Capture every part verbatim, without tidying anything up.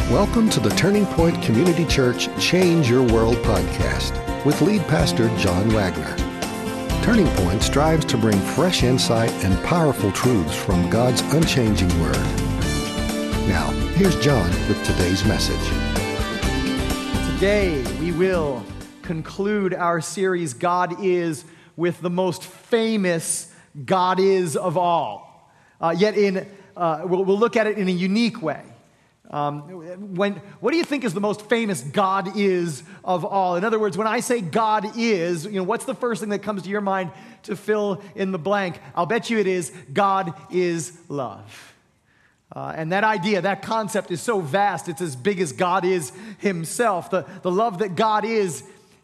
Welcome to the Turning Point Community Church Change Your World podcast with lead pastor John Wagner. Turning Point strives to bring fresh insight and powerful truths from God's unchanging Word. Now, here's John with today's message. Today, we will conclude our series, God Is, with the most famous God Is of all. Uh, yet, in uh, we'll, we'll look at it in a unique way. Um, when, what do you think is the most famous God is of all? In other words, when I say God is, you know, what's the first thing that comes to your mind to fill in the blank? I'll bet you it is God is love. Uh, and that idea, that concept is so vast, it's as big as God is himself. The, the love that God is,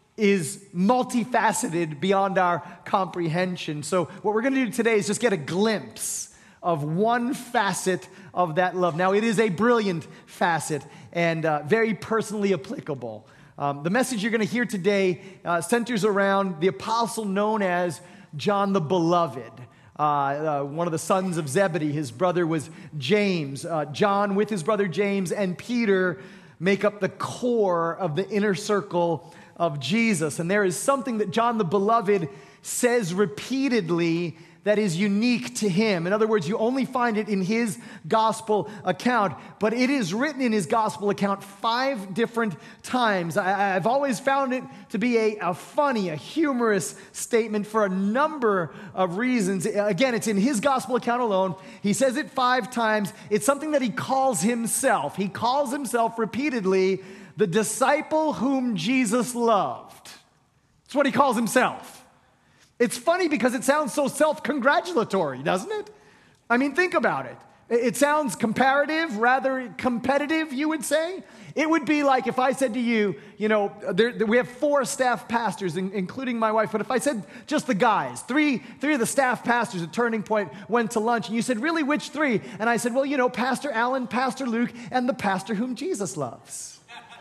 is multifaceted beyond our comprehension. So what we're going to do today is just get a glimpse of one facet of that love. Now, it is a brilliant facet and uh, very personally applicable. Um, the message you're going to hear today uh, centers around the apostle known as John the Beloved, uh, uh, one of the sons of Zebedee. His brother was James. Uh, John, with his brother James and Peter, make up the core of the inner circle of Jesus. And there is something that John the Beloved says repeatedly that is unique to him. In other words, you only find it in his gospel account, but it is written in his gospel account five different times. I, I've always found it to be a, a funny, a humorous statement for a number of reasons. Again, it's in his gospel account alone. He says it five times. It's something that he calls himself. He calls himself repeatedly the disciple whom Jesus loved. That's what he calls himself. It's funny because it sounds so self-congratulatory, doesn't it? I mean, think about it. It sounds comparative, rather competitive, you would say. It would be like if I said to you, you know, there, we have four staff pastors, including my wife, but if I said just the guys, three, three of the staff pastors at Turning Point went to lunch, and you said, really, which three? And I said, well, you know, Pastor Alan, Pastor Luke, and the pastor whom Jesus loves.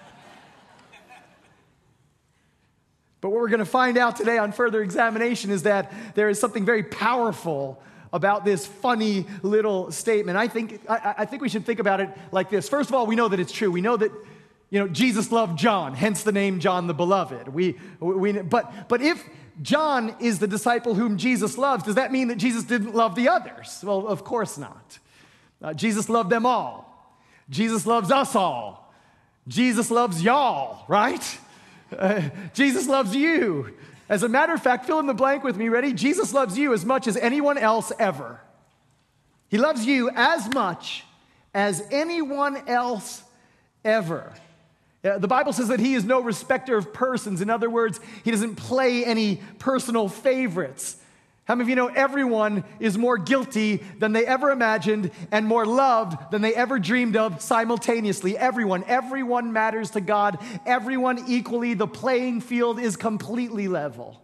But what we're going to find out today on further examination is that there is something very powerful about this funny little statement. I think I, I think we should think about it like this. First of all, we know that it's true. We know that, you know, Jesus loved John, hence the name John the Beloved. We we but but if John is the disciple whom Jesus loves, does that mean that Jesus didn't love the others? Well, of course not. Uh, Jesus loved them all. Jesus loves us all. Jesus loves y'all, right? Uh, Jesus loves you. As a matter of fact, fill in the blank with me. Ready? Jesus loves you as much as anyone else ever. He loves you as much as anyone else ever. Uh, the Bible says that he is no respecter of persons. In other words, he doesn't play any personal favorites. How many of you know everyone is more guilty than they ever imagined and more loved than they ever dreamed of simultaneously? Everyone. Everyone matters to God. Everyone equally. The playing field is completely level.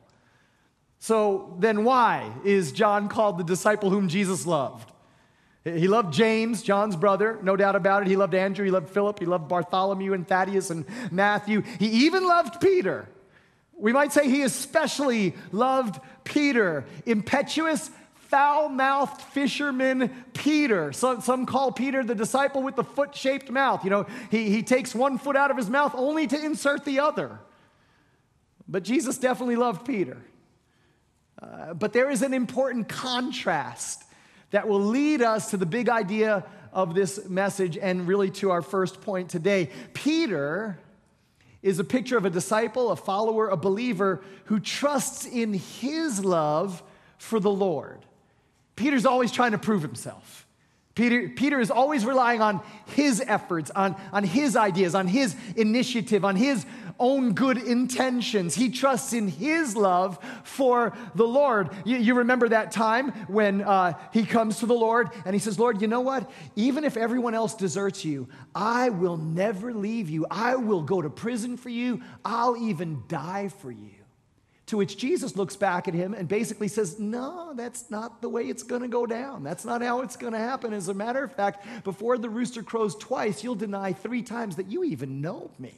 So then why is John called the disciple whom Jesus loved? He loved James, John's brother, no doubt about it. He loved Andrew. He loved Philip. He loved Bartholomew and Thaddeus and Matthew. He even loved Peter. We might say he especially loved Peter, impetuous, foul-mouthed fisherman Peter. Some, some call Peter the disciple with the foot-shaped mouth. You know, he, he takes one foot out of his mouth only to insert the other. But Jesus definitely loved Peter. Uh, but there is an important contrast that will lead us to the big idea of this message and really to our first point today. Peter is a picture of a disciple, a follower, a believer who trusts in his love for the Lord. Peter's always trying to prove himself. Peter, Peter is always relying on his efforts, on, on his ideas, on his initiative, on his own good intentions. He trusts in his love for the Lord. You, you remember that time when uh, he comes to the Lord and he says, Lord, you know what? Even if everyone else deserts you, I will never leave you. I will go to prison for you. I'll even die for you. To which Jesus looks back at him and basically says, no, that's not the way it's going to go down. That's not how it's going to happen. As a matter of fact, before the rooster crows twice, you'll deny three times that you even know me.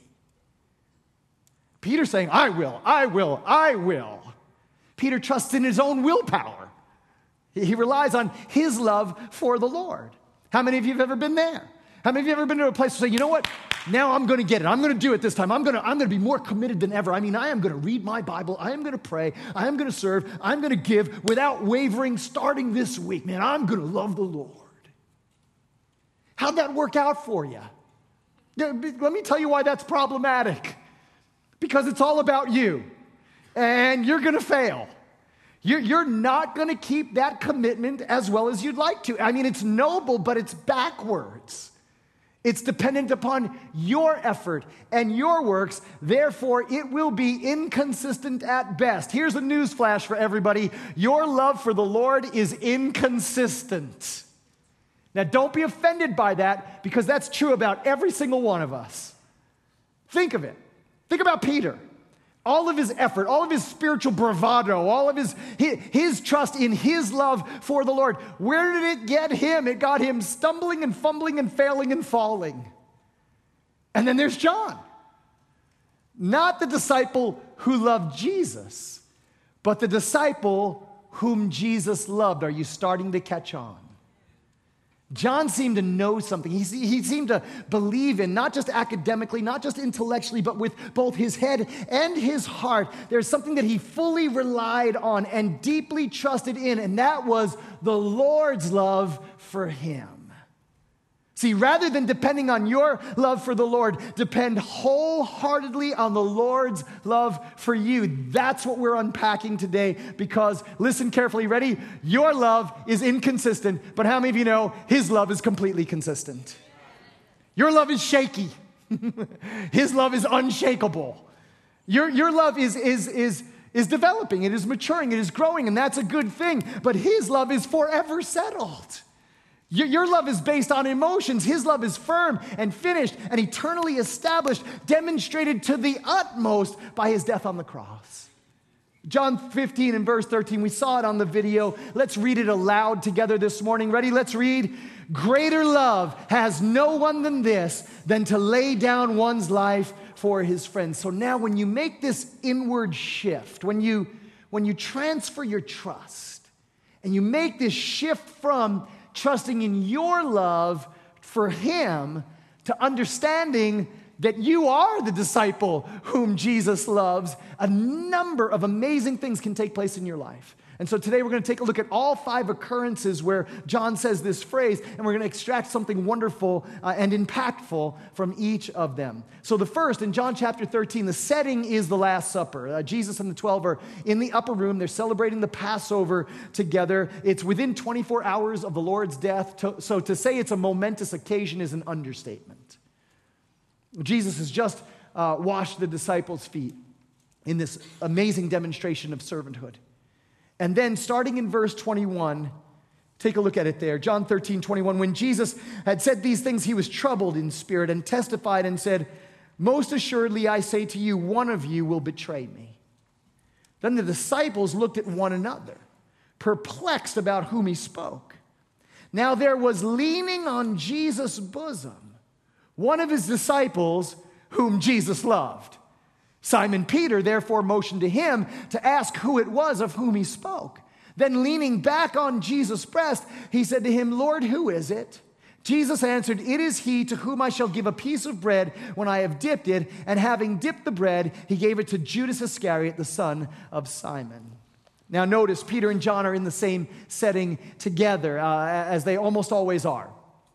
Peter's saying, I will, I will, I will. Peter trusts in his own willpower. He relies on his love for the Lord. How many of you have ever been there? How many of you have ever been to a place to say, you know what? Now I'm going to get it. I'm going to do it this time. I'm going to, I'm going to be more committed than ever. I mean, I am going to read my Bible. I am going to pray. I am going to serve. I'm going to give without wavering starting this week. Man, I'm going to love the Lord. How'd that work out for you? Let me tell you why that's problematic. Because it's all about you. And you're going to fail. You're, you're not going to keep that commitment as well as you'd like to. I mean, it's noble, but it's backwards. It's dependent upon your effort and your works. Therefore, it will be inconsistent at best. Here's a news flash for everybody. Your love for the Lord is inconsistent. Now, don't be offended by that, because that's true about every single one of us. Think of it. Think about Peter. All of his effort, all of his spiritual bravado, all of his, his, his trust in his love for the Lord. Where did it get him? It got him stumbling and fumbling and failing and falling. And then there's John. Not the disciple who loved Jesus, but the disciple whom Jesus loved. Are you starting to catch on? John seemed to know something. He, he seemed to believe in, not just academically, not just intellectually, but with both his head and his heart. There's something that he fully relied on and deeply trusted in, and that was the Lord's love for him. See, rather than depending on your love for the Lord, depend wholeheartedly on the Lord's love for you. That's what we're unpacking today, because, listen carefully, ready? Your love is inconsistent, but how many of you know his love is completely consistent? Your love is shaky. His love is unshakable. Your, your love is, is, is, is developing, it is maturing, it is growing, and that's a good thing, but his love is forever settled. Your love is based on emotions. His love is firm and finished and eternally established, demonstrated to the utmost by his death on the cross. John fifteen and verse thirteen, we saw it on the video. Let's read it aloud together this morning. Ready? Let's read. Greater love has no one than this, than to lay down one's life for his friends. So now when you make this inward shift, when you, when you transfer your trust, and you make this shift from trusting in your love for him to understanding that you are the disciple whom Jesus loves, a number of amazing things can take place in your life. And so today we're going to take a look at all five occurrences where John says this phrase, and we're going to extract something wonderful uh, and impactful from each of them. So the first, in John chapter thirteen, the setting is the Last Supper. Uh, Jesus and the twelve are in the upper room. They're celebrating the Passover together. It's within twenty-four hours of the Lord's death. To, so to say it's a momentous occasion is an understatement. Jesus has just uh, washed the disciples' feet in this amazing demonstration of servanthood. And then starting in verse twenty-one, take a look at it there. John thirteen, twenty-one. When Jesus had said these things, he was troubled in spirit and testified and said, "Most assuredly I say to you, one of you will betray me." Then the disciples looked at one another, perplexed about whom he spoke. Now there was leaning on Jesus' bosom one of his disciples whom Jesus loved. Simon Peter therefore motioned to him to ask who it was of whom he spoke. Then leaning back on Jesus' breast, he said to him, "Lord, who is it?" Jesus answered, "It is he to whom I shall give a piece of bread when I have dipped it." And having dipped the bread, he gave it to Judas Iscariot, the son of Simon. Now notice, Peter and John are in the same setting together, uh, as they almost always are.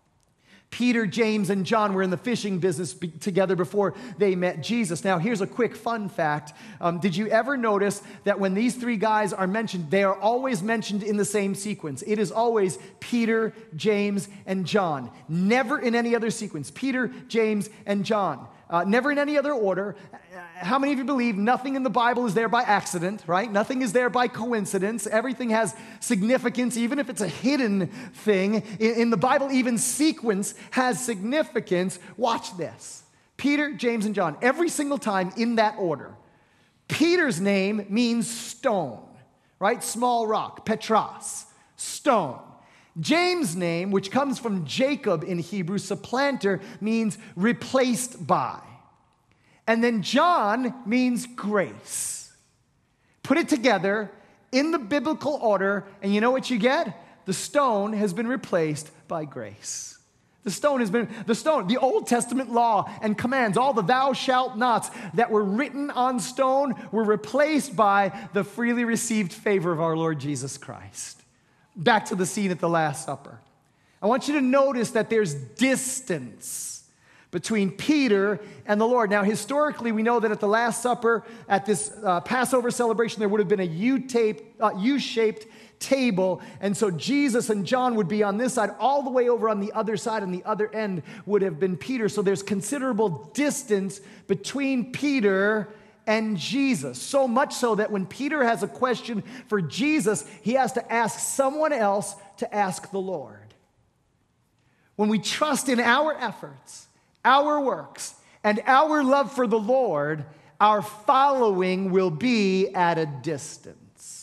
Peter, James, and John were in the fishing business be- together before they met Jesus. Now, here's a quick fun fact. Um, did you ever notice that when these three guys are mentioned, they are always mentioned in the same sequence? It is always Peter, James, and John. Never in any other sequence. Peter, James, and John. Uh, never in any other order. How many of you believe nothing in the Bible is there by accident, right? Nothing is there by coincidence. Everything has significance, even if it's a hidden thing. In, in the Bible, even sequence has significance. Watch this. Peter, James, and John. Every single time in that order. Peter's name means stone, right? Small rock, Petros, stone. James' name, which comes from Jacob in Hebrew, supplanter, means replaced by. And then John means grace. Put it together in the biblical order, and you know what you get? The stone has been replaced by grace. The stone has been, the stone, the Old Testament law and commands, all the thou shalt nots that were written on stone were replaced by the freely received favor of our Lord Jesus Christ. Back to the scene at the Last Supper. I want you to notice that there's distance between Peter and the Lord. Now, historically, we know that at the Last Supper, at this uh, Passover celebration, there would have been a U-tape, uh, U-shaped table, and so Jesus and John would be on this side, all the way over on the other side, and the other end would have been Peter. So there's considerable distance between Peter and Jesus, so much so that when Peter has a question for Jesus, he has to ask someone else to ask the Lord. When we trust in our efforts, our works, and our love for the Lord, our following will be at a distance.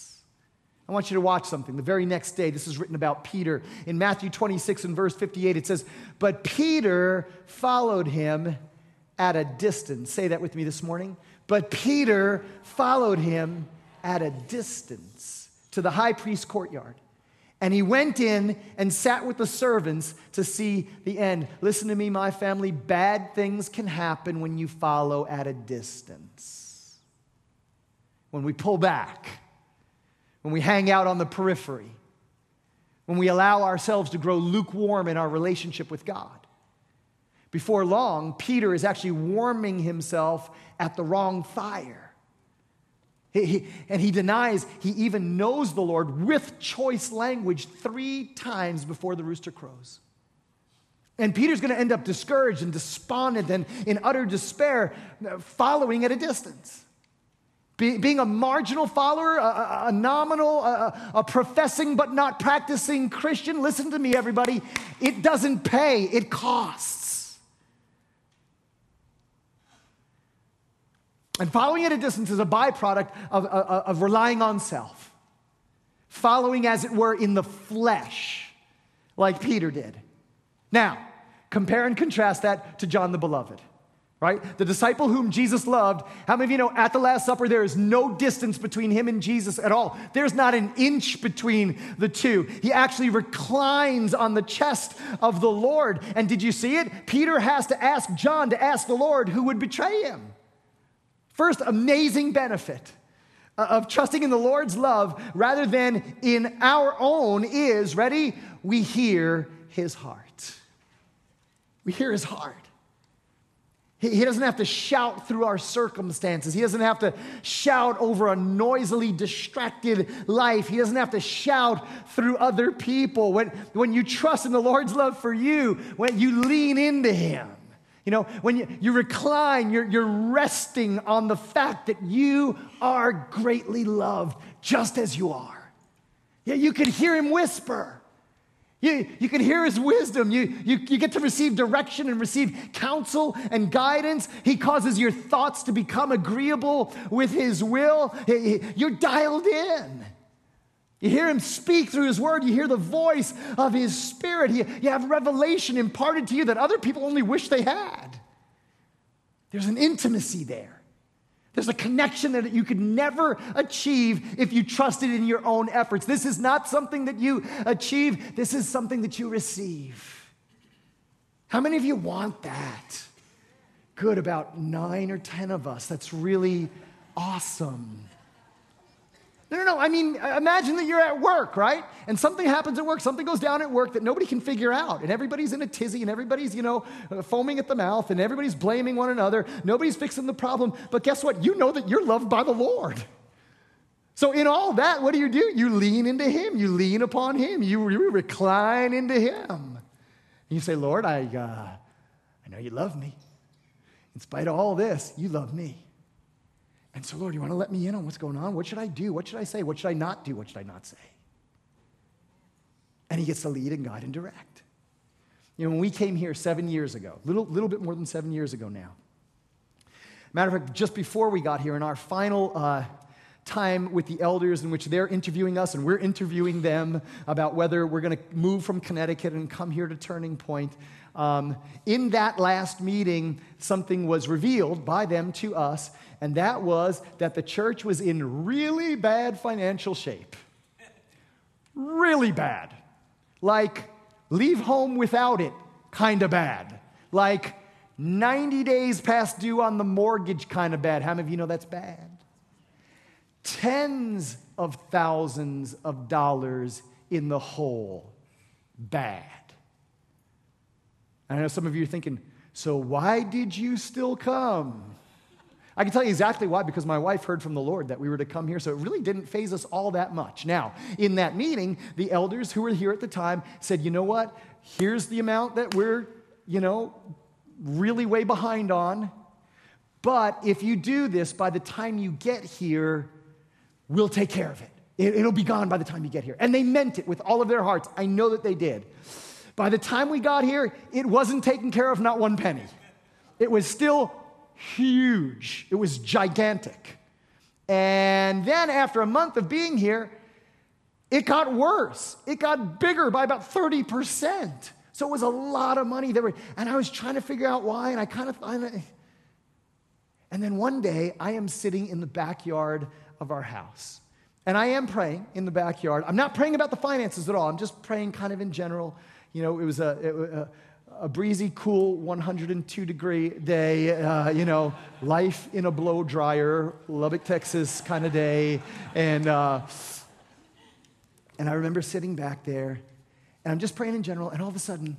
I want you to watch something. The very next day, this is written about Peter. In Matthew twenty-six and verse fifty-eight, it says, "But Peter followed him at a distance." Say that with me this morning. But Peter followed him at a distance to the high priest's courtyard. And he went in and sat with the servants to see the end. Listen to me, my family. Bad things can happen when you follow at a distance. When we pull back. When we hang out on the periphery, when we allow ourselves to grow lukewarm in our relationship with God. Before long, Peter is actually warming himself at the wrong fire. He, he, and he denies he even knows the Lord with choice language three times before the rooster crows. And Peter's going to end up discouraged and despondent and in utter despair, following at a distance. Be, being a marginal follower, a, a, a nominal, a, a professing but not practicing Christian, listen to me, everybody, it doesn't pay, it costs. And following at a distance is a byproduct of, of, of relying on self. Following, as it were, in the flesh, like Peter did. Now, compare and contrast that to John the Beloved. Right? The disciple whom Jesus loved. How many of you know at the Last Supper there is no distance between him and Jesus at all? There's not an inch between the two. He actually reclines on the chest of the Lord. And did you see it? Peter has to ask John to ask the Lord who would betray him. First, amazing benefit of trusting in the Lord's love rather than in our own is, ready? We hear his heart. We hear his heart. He doesn't have to shout through our circumstances. He doesn't have to shout over a noisily distracted life. He doesn't have to shout through other people. When, when you trust in the Lord's love for you, when you lean into him, you know, when you, you recline, you're, you're resting on the fact that you are greatly loved just as you are. Yeah, you could hear him whisper. You, you can hear his wisdom. You, you, you get to receive direction and receive counsel and guidance. He causes your thoughts to become agreeable with his will. You're dialed in. You hear him speak through his word. You hear the voice of his spirit. You, you have revelation imparted to you that other people only wish they had. There's an intimacy there. There's a connection that you could never achieve if you trusted in your own efforts. This is not something that you achieve. This is something that you receive. How many of you want that? Good, about nine or ten of us. That's really awesome. No, no, no. I mean, imagine that you're at work, right? And something happens at work. Something goes down at work that nobody can figure out. And everybody's in a tizzy and everybody's, you know, foaming at the mouth and everybody's blaming one another. Nobody's fixing the problem. But guess what? You know that you're loved by the Lord. So in all that, what do you do? You lean into him. You lean upon him. You, you recline into him. And you say, Lord, I, uh, I know you love me. In spite of all this, you love me. And so, Lord, you want to let me in on what's going on? What should I do? What should I say? What should I not do? What should I not say? And he gets to lead and guide and direct. You know, when we came here seven years ago, little, little bit more than seven years ago now. Matter of fact, just before we got here, in our final uh, time with the elders in which they're interviewing us and we're interviewing them about whether we're going to move from Connecticut and come here to Turning Point, um, in that last meeting, something was revealed by them to us. And that was that the church was in really bad financial shape. Really bad. Like, leave home without it kind of bad. Like ninety days past due on the mortgage, kind of bad. How many of you know that's bad? Tens of thousands of dollars in the hole, bad. I know some of you are thinking, so why did you still come? I can tell you exactly why, because my wife heard from the Lord that we were to come here, so it really didn't faze us all that much. Now, in that meeting, the elders who were here at the time said, you know what? Here's the amount that we're, you know, really way behind on, but if you do this, by the time you get here, we'll take care of it. it. It'll be gone by the time you get here. And they meant it with all of their hearts. I know that they did. By the time we got here, it wasn't taken care of, not one penny. It was still huge. It was gigantic. And then after a month of being here, it got worse. It got bigger by about thirty percent. So it was a lot of money. That were, and I was trying to figure out why, and I kind of, and then one day, I am sitting in the backyard of our house. And I am praying in the backyard. I'm not praying about the finances at all. I'm just praying kind of in general. You know, it was a, a, a breezy, cool, one hundred two degree day, uh, you know, life in a blow dryer, Lubbock, Texas kind of day. And, uh, and I remember sitting back there, and I'm just praying in general, and all of a sudden,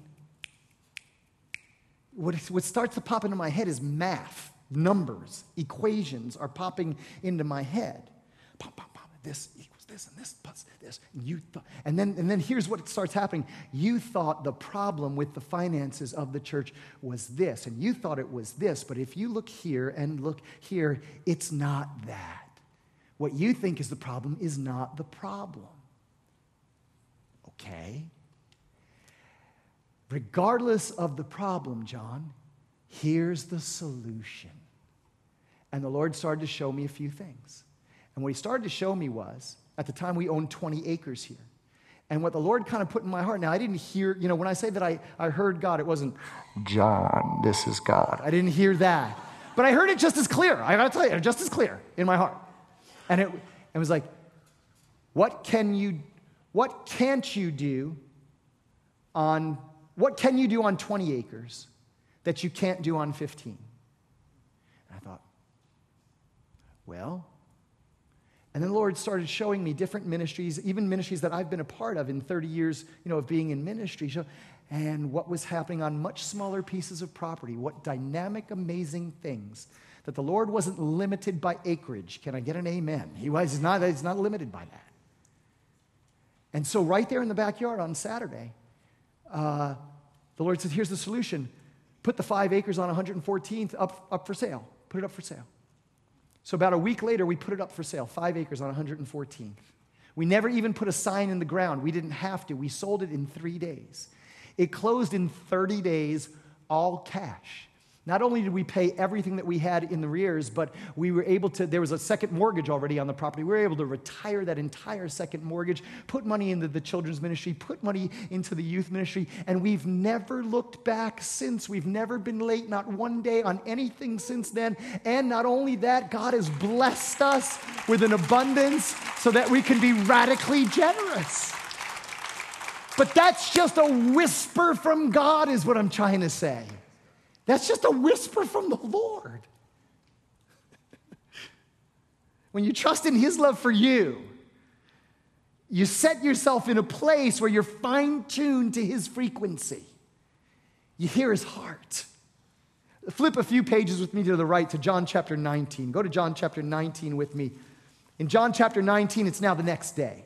what, what starts to pop into my head is math, numbers, equations are popping into my head. Pop, pop, pop, this equals this, and this plus this. And, you th- and, then, and then here's what starts happening. You thought the problem with the finances of the church was this, and you thought it was this, but if you look here and look here, it's not that. What you think is the problem is not the problem. Okay? Regardless of the problem, John, here's the solution. And the Lord started to show me a few things. And what he started to show me was, at the time we owned twenty acres here. And what the Lord kind of put in my heart, now I didn't hear, you know, when I say that I, I heard God, it wasn't, John, this is God. I didn't hear that. But I heard it just as clear. I gotta tell you, just as clear in my heart. And it, it was like, what can you, what can't you do on, what can you do on twenty acres that you can't do on fifteen? And I thought, well, and then the Lord started showing me different ministries, even ministries that I've been a part of in thirty years, you know, of being in ministry, and what was happening on much smaller pieces of property, what dynamic, amazing things, that the Lord wasn't limited by acreage. Can I get an amen? He was, he's not, he's not limited by that. And so right there in the backyard on Saturday, uh, the Lord said, here's the solution. Put the five acres on one hundred fourteenth up, up for sale. Put it up for sale. So about a week later, we put it up for sale, five acres on one hundred fourteenth. We never even put a sign in the ground. We didn't have to. We sold it in three days. It closed in thirty days, all cash. Not only did we pay everything that we had in the rears, but we were able to, there was a second mortgage already on the property. We were able to retire that entire second mortgage, put money into the children's ministry, put money into the youth ministry, and we've never looked back since. We've never been late, not one day on anything since then. And not only that, God has blessed us with an abundance so that we can be radically generous. But that's just a whisper from God, is what I'm trying to say. That's just a whisper from the Lord. When you trust in His love for you, you set yourself in a place where you're fine-tuned to His frequency. You hear His heart. Flip a few pages with me to the right to John chapter nineteen. Go to John chapter nineteen with me. In John chapter nineteen, it's now the next day.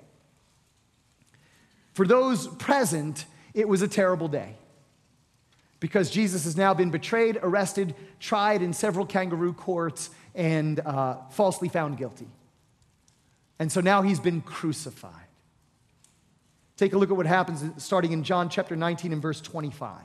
For those present, it was a terrible day, because Jesus has now been betrayed, arrested, tried in several kangaroo courts, and uh, falsely found guilty. And so now he's been crucified. Take a look at what happens starting in John chapter nineteen and verse twenty-five.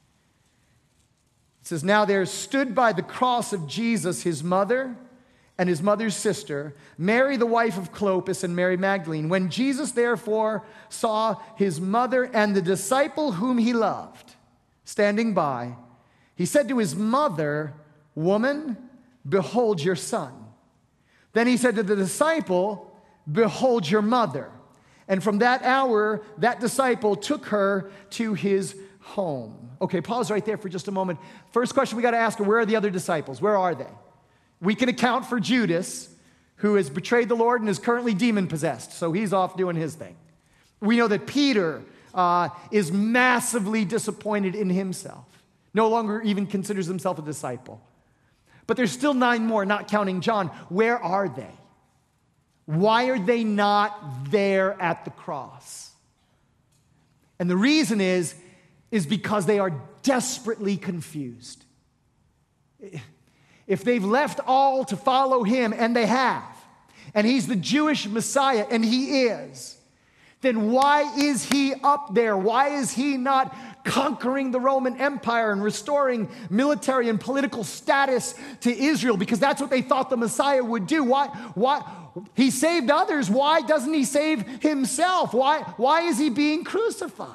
It says, now there stood by the cross of Jesus his mother and his mother's sister, Mary the wife of Clopas and Mary Magdalene. When Jesus therefore saw his mother and the disciple whom he loved standing by, he said to his mother, woman, behold your son. Then he said to the disciple, behold your mother. And from that hour, that disciple took her to his home. Okay, pause right there for just a moment. First question we got to ask are, where are the other disciples? Where are they? We can account for Judas, who has betrayed the Lord and is currently demon-possessed, so he's off doing his thing. We know that Peter uh, is massively disappointed in himself, no longer even considers himself a disciple. But there's still nine more, not counting John. Where are they? Why are they not there at the cross? And the reason is, is because they are desperately confused. If they've left all to follow him, and they have, and he's the Jewish Messiah, and he is, then why is he up there? Why is he not conquering the Roman Empire and restoring military and political status to Israel? Because that's what they thought the Messiah would do. Why? Why? He saved others. Why doesn't he save himself? Why, why is he being crucified?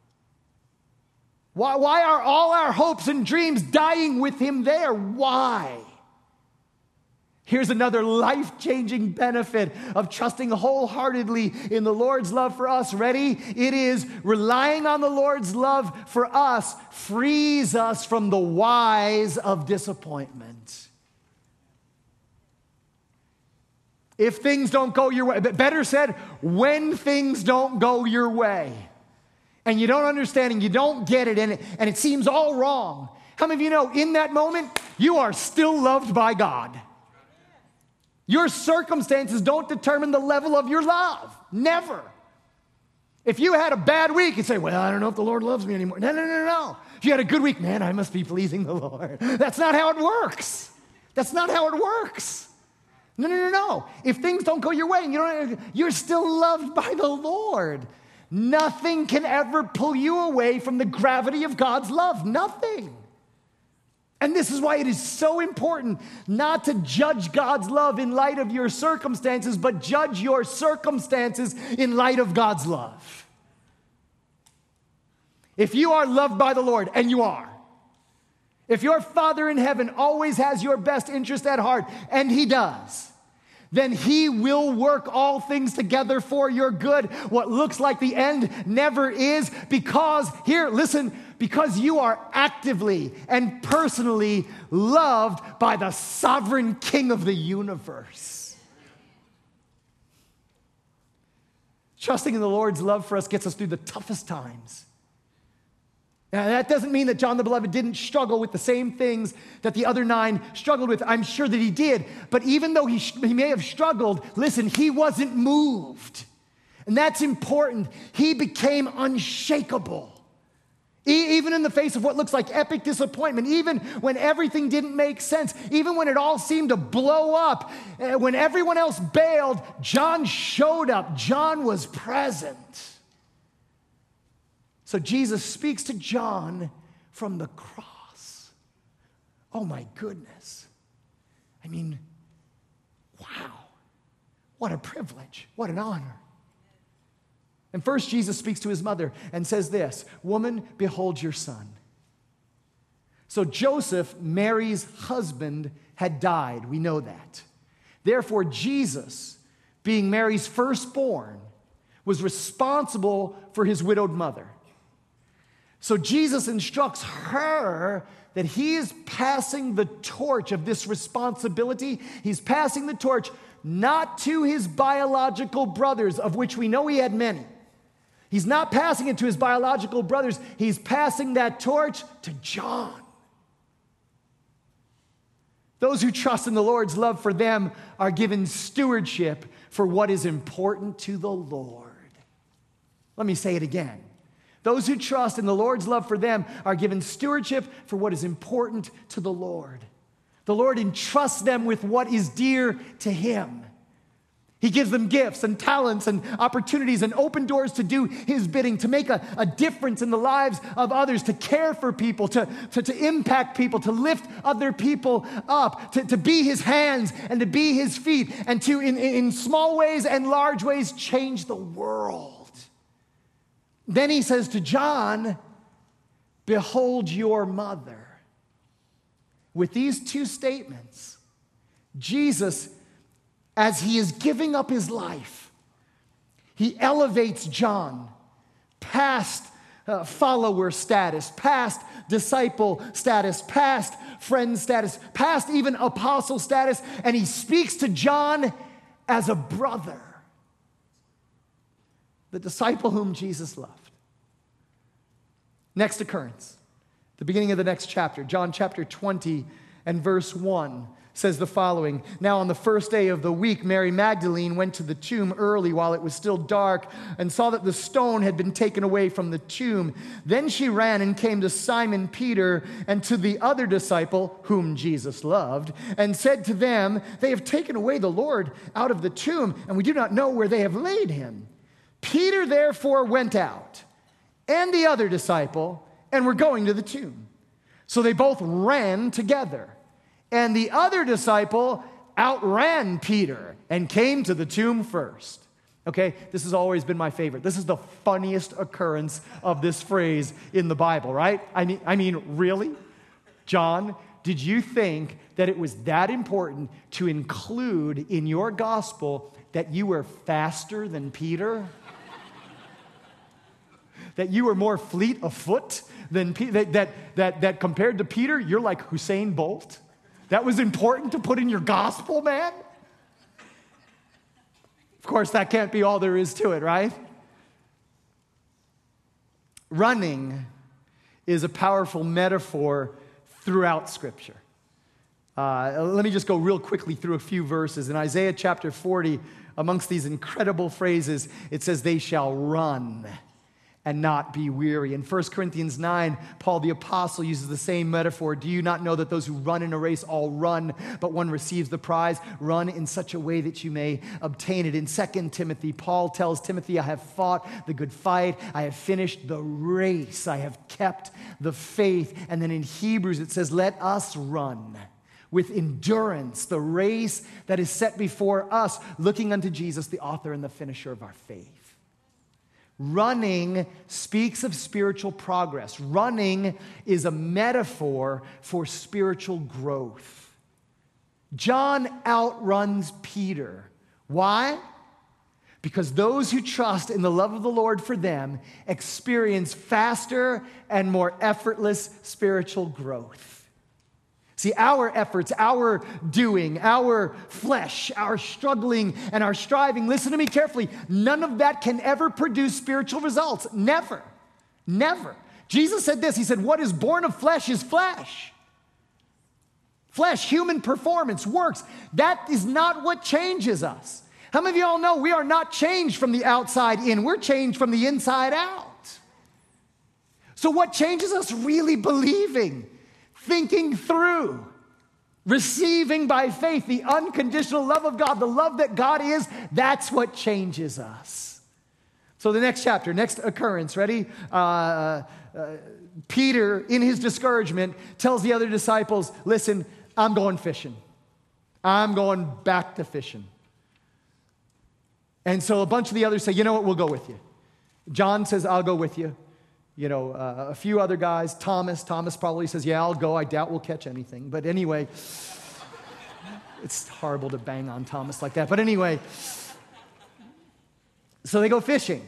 Why, why are all our hopes and dreams dying with him there? Why? Here's another life-changing benefit of trusting wholeheartedly in the Lord's love for us. Ready? It is relying on the Lord's love for us frees us from the whys of disappointment. If things don't go your way, better said, when things don't go your way, and you don't understand and you don't get it, and it, and it seems all wrong, how many of you know in that moment, you are still loved by God? Your circumstances don't determine the level of your love. Never. If you had a bad week, you'd say, well, I don't know if the Lord loves me anymore. No, no, no, no. If you had a good week, man, I must be pleasing the Lord. That's not how it works. That's not how it works. No, no, no, no. If things don't go your way, and you don't, you're still loved by the Lord. Nothing can ever pull you away from the gravity of God's love. Nothing. And this is why it is so important not to judge God's love in light of your circumstances, but judge your circumstances in light of God's love. If you are loved by the Lord, and you are, if your Father in heaven always has your best interest at heart, and he does, then he will work all things together for your good. What looks like the end never is, because, here, listen, because you are actively and personally loved by the sovereign King of the universe. Trusting in the Lord's love for us gets us through the toughest times. Now, that doesn't mean that John the Beloved didn't struggle with the same things that the other nine struggled with. I'm sure that he did. But even though he, he may have struggled, listen, he wasn't moved. And that's important. He became unshakable. E- even in the face of what looks like epic disappointment, even when everything didn't make sense, even when it all seemed to blow up, uh, when everyone else bailed, John showed up. John was present. So Jesus speaks to John from the cross. Oh my goodness. I mean, wow. What a privilege. What an honor. And first Jesus speaks to his mother and says this, woman, behold your son. So Joseph, Mary's husband, had died. We know that. Therefore, Jesus, being Mary's firstborn, was responsible for his widowed mother. So Jesus instructs her that he is passing the torch of this responsibility. He's passing the torch not to his biological brothers, of which we know he had many. He's not passing it to his biological brothers. He's passing that torch to John. Those who trust in the Lord's love for them are given stewardship for what is important to the Lord. Let me say it again. Those who trust in the Lord's love for them are given stewardship for what is important to the Lord. The Lord entrusts them with what is dear to him. He gives them gifts and talents and opportunities and open doors to do his bidding, to make a, a difference in the lives of others, to care for people, to, to, to impact people, to lift other people up, to, to be his hands and to be his feet, and to, in, in small ways and large ways, change the world. Then he says to John, behold your mother. With these two statements, Jesus, as he is giving up his life, he elevates John past uh, follower status, past disciple status, past friend status, past even apostle status, and he speaks to John as a brother, the disciple whom Jesus loved. Next occurrence, the beginning of the next chapter, John chapter twenty and verse one. Says the following: Now on the first day of the week, Mary Magdalene went to the tomb early while it was still dark and saw that the stone had been taken away from the tomb. Then she ran and came to Simon Peter and to the other disciple whom Jesus loved and said to them, "They have taken away the Lord out of the tomb, and we do not know where they have laid him." Peter therefore went out, and the other disciple, and were going to the tomb. So they both ran together. And the other disciple outran Peter and came to the tomb first. Okay, this has always been my favorite. This is the funniest occurrence of this phrase in the Bible, right? I mean, I mean, really? John, did you think that it was that important to include in your gospel that you were faster than Peter? That you were more fleet of foot than Peter? That, that, that, that compared to Peter, you're like Usain Bolt? That was important to put in your gospel, man? Of course, that can't be all there is to it, right? Running is a powerful metaphor throughout Scripture. Uh, let me just go real quickly through a few verses. In Isaiah chapter forty, amongst these incredible phrases, it says, "They shall run and not be weary." In First Corinthians nine, Paul the apostle uses the same metaphor. "Do you not know that those who run in a race all run, but one receives the prize? Run in such a way that you may obtain it." In Second Timothy, Paul tells Timothy, "I have fought the good fight. I have finished the race. I have kept the faith." And then in Hebrews, it says, "Let us run with endurance the race that is set before us, looking unto Jesus, the author and the finisher of our faith." Running speaks of spiritual progress. Running is a metaphor for spiritual growth. John outruns Peter. Why? Because those who trust in the love of the Lord for them experience faster and more effortless spiritual growth. See, our efforts, our doing, our flesh, our struggling, and our striving, listen to me carefully, none of that can ever produce spiritual results. Never. Never. Jesus said this. He said, "What is born of flesh is flesh." Flesh, human performance, works. That is not what changes us. How many of you all know we are not changed from the outside in? We're changed from the inside out. So what changes us? Really believing. Thinking through, receiving by faith the unconditional love of God, the love that God is, that's what changes us. So the next chapter, next occurrence, ready? Uh, uh, Peter, in his discouragement, tells the other disciples, "Listen, I'm going fishing. I'm going back to fishing." And so a bunch of the others say, "You know what, we'll go with you." John says, "I'll go with you." You know, uh, a few other guys, Thomas, Thomas probably says, "Yeah, I'll go. I doubt we'll catch anything." But anyway, it's horrible to bang on Thomas like that. But anyway, so they go fishing.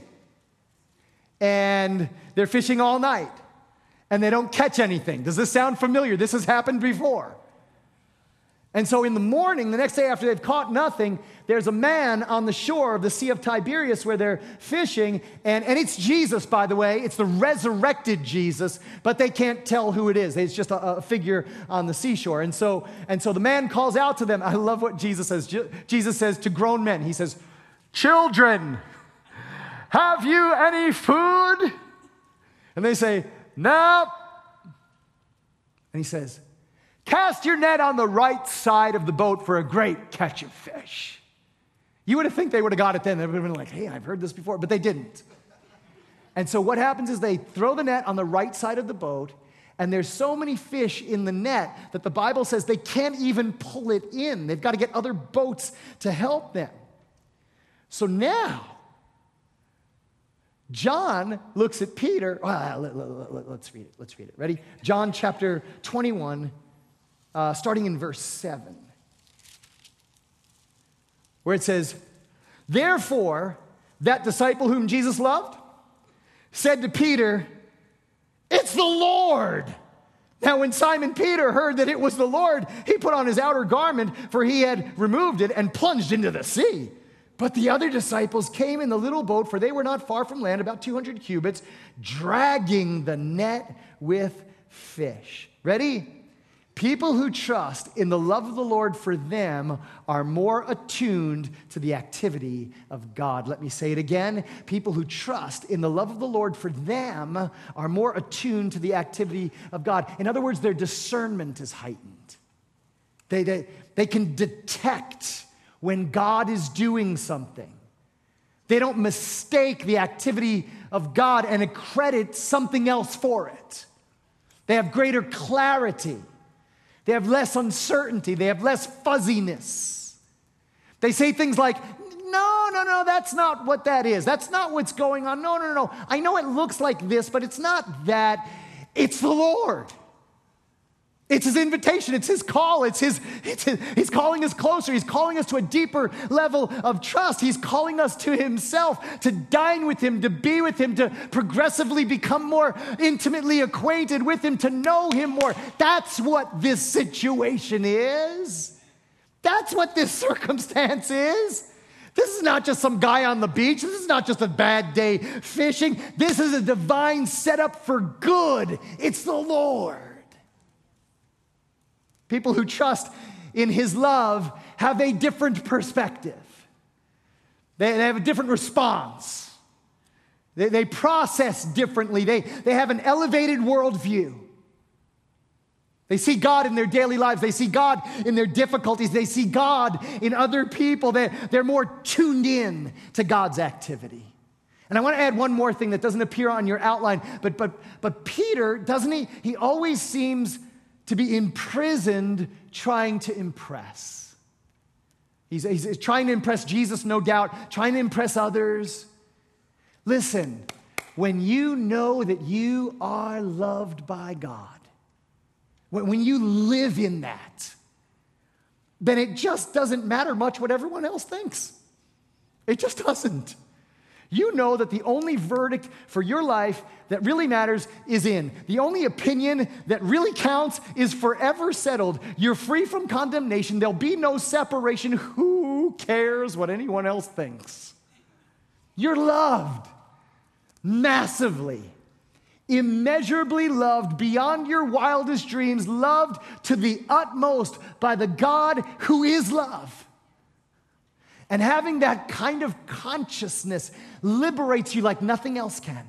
And they're fishing all night. And they don't catch anything. Does this sound familiar? This has happened before. And so in the morning, the next day after they've caught nothing, there's a man on the shore of the Sea of Tiberias where they're fishing. And, and it's Jesus, by the way. It's the resurrected Jesus, but they can't tell who it is. It's just a, a figure on the seashore. And so, and so the man calls out to them. I love what Jesus says. Jesus says to grown men, he says, "Children, have you any food?" And they say, "No." And he says, "Cast your net on the right side of the boat for a great catch of fish." You would have think they would have got it then. They would have been like, "Hey, I've heard this before," but they didn't. And so what happens is they throw the net on the right side of the boat, and there's so many fish in the net that the Bible says they can't even pull it in. They've got to get other boats to help them. So now, John looks at Peter. Well, let, let, let, let's read it. Let's read it. Ready? John chapter twenty-one. Uh, starting in verse seven, where it says, "Therefore, that disciple whom Jesus loved said to Peter, it's the Lord. Now, when Simon Peter heard that it was the Lord, he put on his outer garment, for he had removed it, and plunged into the sea. But the other disciples came in the little boat, for they were not far from land, about two hundred cubits, dragging the net with fish. Ready? People who trust in the love of the Lord for them are more attuned to the activity of God. Let me say it again. People who trust in the love of the Lord for them are more attuned to the activity of God. In other words, their discernment is heightened. They, they, they can detect when God is doing something. They don't mistake the activity of God and accredit something else for it. They have greater clarity. They have less uncertainty. They have less fuzziness. They say things like, no, no, no, that's not what that is. That's not what's going on. No, no, no. I know it looks like this, but it's not that. It's the Lord. It's his invitation. It's his call. It's his, it's his, he's calling us closer. He's calling us to a deeper level of trust. He's calling us to himself, to dine with him, to be with him, to progressively become more intimately acquainted with him, to know him more. That's what this situation is. That's what this circumstance is. This is not just some guy on the beach. This is not just a bad day fishing. This is a divine setup for good. It's the Lord. People who trust in his love have a different perspective. They, they have a different response. They, they process differently. They, they have an elevated worldview. They see God in their daily lives. They see God in their difficulties. They see God in other people. They're, they're more tuned in to God's activity. And I want to add one more thing that doesn't appear on your outline. But, but, but Peter, doesn't he? He always seems to be imprisoned trying to impress. He's, he's trying to impress Jesus, no doubt, trying to impress others. Listen, when you know that you are loved by God, when, when you live in that, then it just doesn't matter much what everyone else thinks. It just doesn't. You know that the only verdict for your life that really matters is in. The only opinion that really counts is forever settled. You're free from condemnation. There'll be no separation. Who cares what anyone else thinks? You're loved massively, immeasurably loved beyond your wildest dreams, loved to the utmost by the God who is love. And having that kind of consciousness liberates you like nothing else can.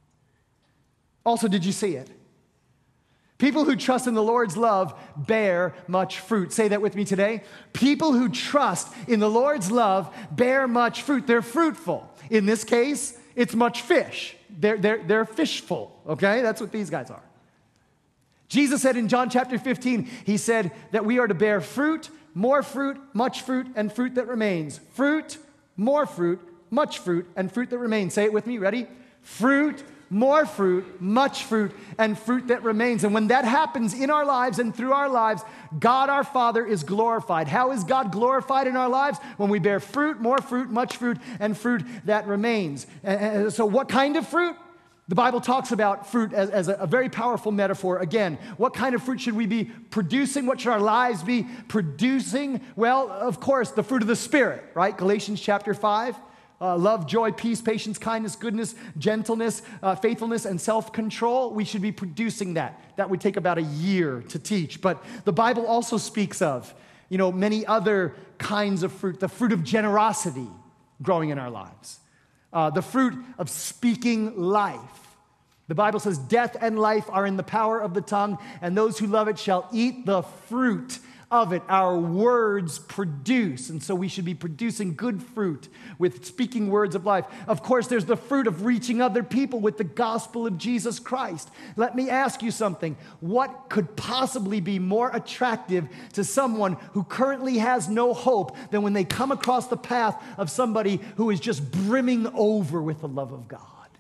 Also, did you see it? People who trust in the Lord's love bear much fruit. Say that with me today. People who trust in the Lord's love bear much fruit. They're fruitful. In this case, it's much fish. They're, they're, they're fishful, okay? That's what these guys are. Jesus said in John chapter fifteen, he said that we are to bear fruit, more fruit, much fruit, and fruit that remains. Fruit, more fruit, much fruit, and fruit that remains. Say it with me. Ready? Fruit, more fruit, much fruit, and fruit that remains. And when that happens in our lives and through our lives, God our Father is glorified. How is God glorified in our lives? When we bear fruit, more fruit, much fruit, and fruit that remains. And so what kind of fruit? The Bible talks about fruit as, as a, a very powerful metaphor. Again, what kind of fruit should we be producing? What should our lives be producing? Well, of course, the fruit of the Spirit, right? Galatians chapter five. Uh, love, joy, peace, patience, kindness, goodness, gentleness, uh, faithfulness, and self-control. We should be producing that. That would take about a year to teach. But the Bible also speaks of, you know, many other kinds of fruit. The fruit of generosity growing in our lives. Uh, the fruit of speaking life. The Bible says death and life are in the power of the tongue, and those who love it shall eat the fruit of it. Our words produce, and so we should be producing good fruit with speaking words of life. Of course, there's the fruit of reaching other people with the gospel of Jesus Christ. Let me ask you something. What could possibly be more attractive to someone who currently has no hope than when they come across the path of somebody who is just brimming over with the love of God?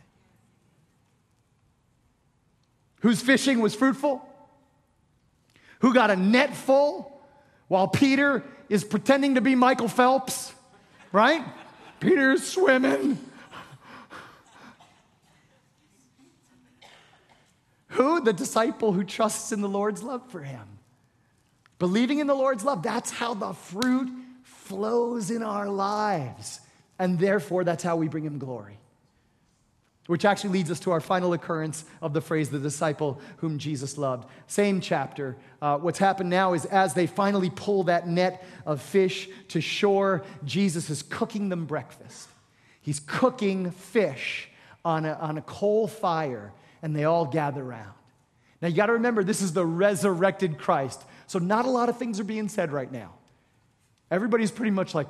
Whose fishing was fruitful? Who got a net full? While Peter is pretending to be Michael Phelps, right? Peter's swimming. Who? The disciple who trusts in the Lord's love for him. Believing in the Lord's love, that's how the fruit flows in our lives. And therefore, that's how we bring him glory. Which actually leads us to our final occurrence of the phrase, the disciple whom Jesus loved. Same chapter. Uh, what's happened now is as they finally pull that net of fish to shore, Jesus is cooking them breakfast. He's cooking fish on a, on a coal fire, and they all gather around. Now, you got to remember, this is the resurrected Christ. So not a lot of things are being said right now. Everybody's pretty much like,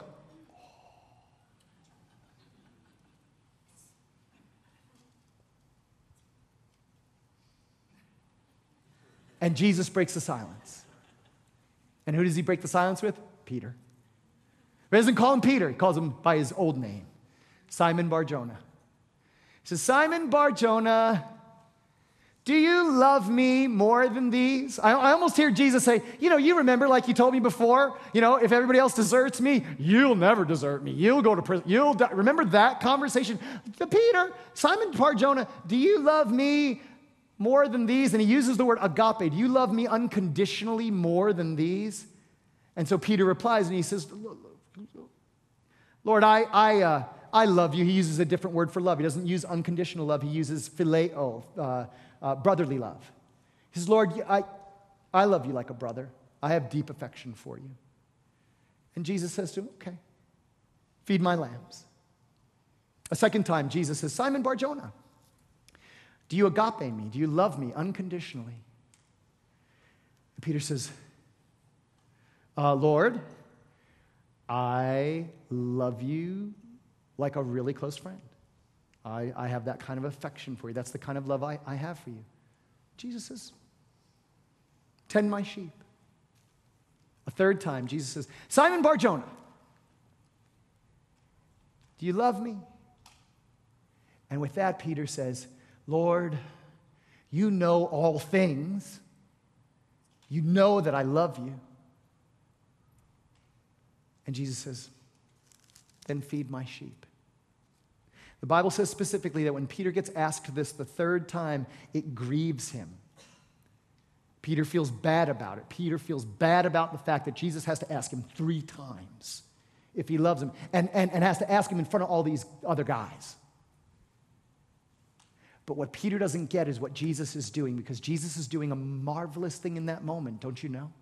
and Jesus breaks the silence. And who does he break the silence with? Peter. But he doesn't call him Peter. He calls him by his old name, Simon Bar-Jonah. He says, Simon Bar-Jonah, do you love me more than these? I, I almost hear Jesus say, you know, you remember like you told me before, you know, if everybody else deserts me, you'll never desert me. You'll go to prison. You'll die. Remember that conversation? Peter, Simon Bar-Jonah, do you love me more than these? And he uses the word agape. Do you love me unconditionally more than these? And so Peter replies and he says, Lord, I, I, uh, I love you. He uses a different word for love. He doesn't use unconditional love. He uses phileo, uh, uh, brotherly love. He says, Lord, I, I love you like a brother. I have deep affection for you. And Jesus says to him, okay, feed my lambs. A second time, Jesus says, Simon Bar-Jonah, do you agape me? Do you love me unconditionally? And Peter says, uh, Lord, I love you like a really close friend. I, I have that kind of affection for you. That's the kind of love I, I have for you. Jesus says, tend my sheep. A third time, Jesus says, Simon Bar-Jonah, do you love me? And with that, Peter says, Lord, you know all things. You know that I love you. And Jesus says, then feed my sheep. The Bible says specifically that when Peter gets asked this the third time, it grieves him. Peter feels bad about it. Peter feels bad about the fact that Jesus has to ask him three times if he loves him, and, and, and has to ask him in front of all these other guys. But what Peter doesn't get is what Jesus is doing, because Jesus is doing a marvelous thing in that moment, don't you know?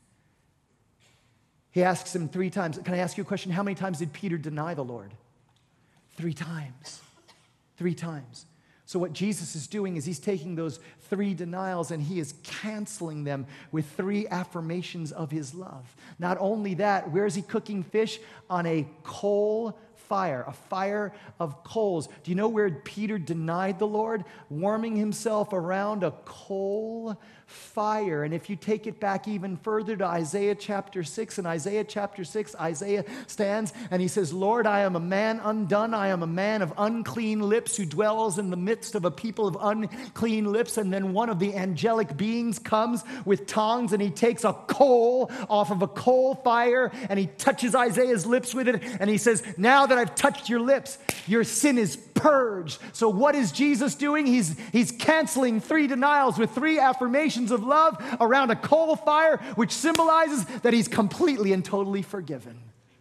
He asks him three times. Can I ask you a question? How many times did Peter deny the Lord? Three times. Three times. So what Jesus is doing is he's taking those three denials and he is canceling them with three affirmations of his love. Not only that, where is he cooking fish? On a coal fire, a fire of coals. Do you know where Peter denied the Lord? Warming himself around a coal fire. And if you take it back even further to Isaiah chapter six, in Isaiah chapter six, Isaiah stands and he says, Lord, I am a man undone. I am a man of unclean lips who dwells in the midst of a people of unclean lips. And then one of the angelic beings comes with tongs and he takes a coal off of a coal fire and he touches Isaiah's lips with it. And he says, now that I've touched your lips, your sin is purged. So what is Jesus doing? He's, he's canceling three denials with three affirmations of love around a coal fire, which symbolizes that he's completely and totally forgiven.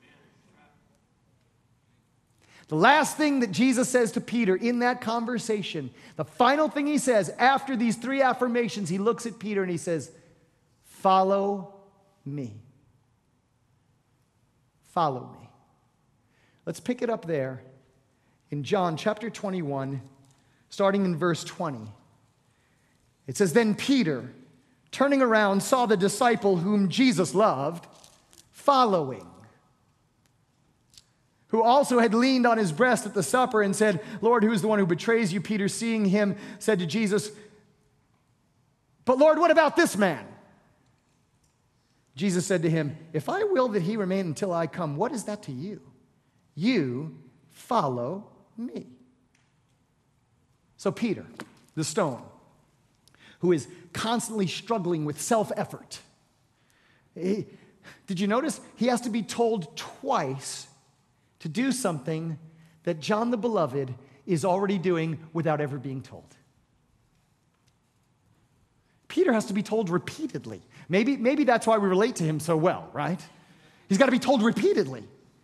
The last thing that Jesus says to Peter in that conversation, the final thing he says after these three affirmations, he looks at Peter and he says, follow me. Follow me. Let's pick it up there in John chapter twenty-one, starting in verse twenty. It says, then Peter, turning around, saw the disciple whom Jesus loved following, who also had leaned on his breast at the supper and said, Lord, who is the one who betrays you? Peter, seeing him, said to Jesus, but Lord, what about this man? Jesus said to him, if I will that he remain until I come, what is that to you? You follow me. So Peter, the stone, who is constantly struggling with self-effort. He, did you notice? He has to be told twice to do something that John the Beloved is already doing without ever being told. Peter has to be told repeatedly. Maybe, maybe that's why we relate to him so well, right? He's got to be told repeatedly.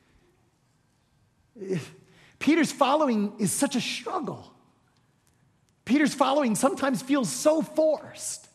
Peter's following is such a struggle. Peter's following sometimes feels so forced.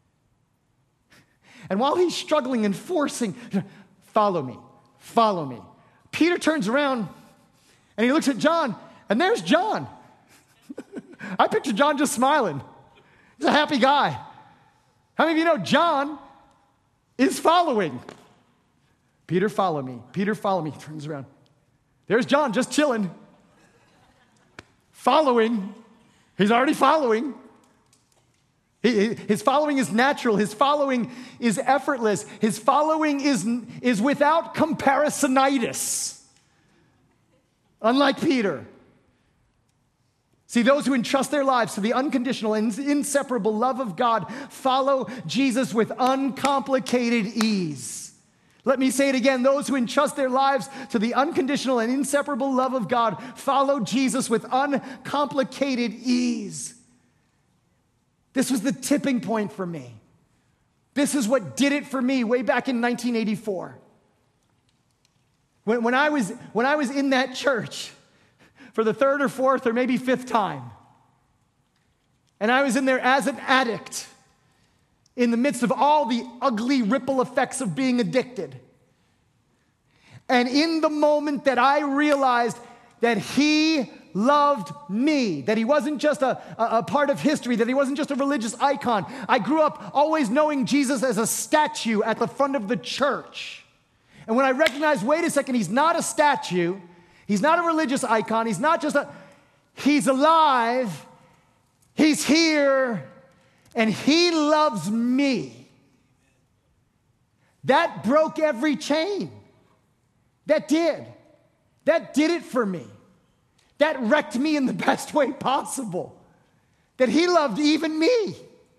And while he's struggling and forcing, follow me, follow me, Peter turns around and he looks at John, and there's John. I picture John just smiling. He's a happy guy. How many of you know John is following? Peter, follow me. Peter, follow me. He turns around. There's John just chilling. Following. He's already following. He, his following is natural. His following is effortless. His following is, is without comparisonitis. Unlike Peter. See, those who entrust their lives to the unconditional and inseparable love of God follow Jesus with uncomplicated ease. Let me say it again. Those who entrust their lives to the unconditional and inseparable love of God follow Jesus with uncomplicated ease. This was the tipping point for me. This is what did it for me way back in nineteen eighty-four. When, when, I was, when I was in that church for the third or fourth or maybe fifth time, and I was in there as an addict in the midst of all the ugly ripple effects of being addicted. And in the moment that I realized that he loved me, that he wasn't just a, a, a part of history, that he wasn't just a religious icon. I grew up always knowing Jesus as a statue at the front of the church. And when I recognized, wait a second, he's not a statue, he's not a religious icon, he's not just a, he's alive, he's here, and he loves me. That broke every chain. That did. That did it for me. That wrecked me in the best way possible. That he loved even me.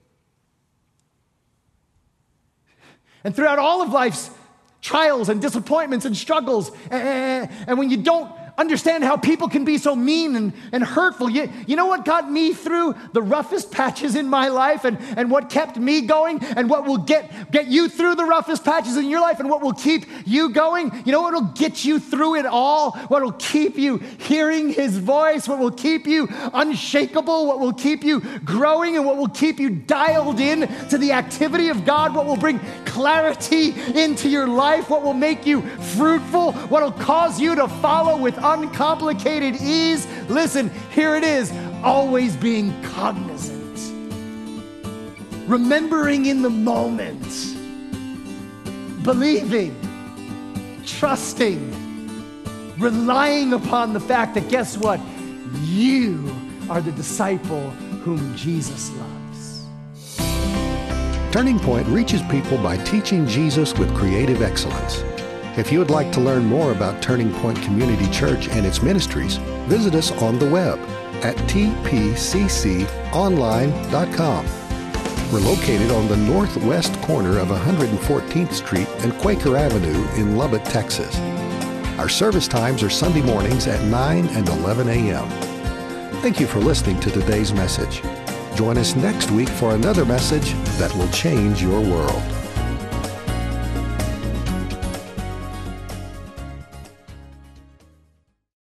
And throughout all of life's trials and disappointments and struggles, and, and when you don't understand how people can be so mean and, and hurtful, you, you know what got me through the roughest patches in my life, and, and what kept me going, and what will get, get you through the roughest patches in your life, and what will keep you going? You know what will get you through it all? What will keep you hearing his voice? What will keep you unshakable? What will keep you growing? And what will keep you dialed in to the activity of God? What will bring clarity into your life? What will make you fruitful? What will cause you to follow with uncomplicated ease? Listen, here it is. Always being cognizant. Remembering in the moment. Believing. Trusting. Relying upon the fact that, guess what? You are the disciple whom Jesus loves. Turning Point reaches people by teaching Jesus with creative excellence. If you would like to learn more about Turning Point Community Church and its ministries, visit us on the web at t p c c online dot com. We're located on the northwest corner of one hundred fourteenth Street and Quaker Avenue in Lubbock, Texas. Our service times are Sunday mornings at nine and eleven a.m. Thank you for listening to today's message. Join us next week for another message that will change your world.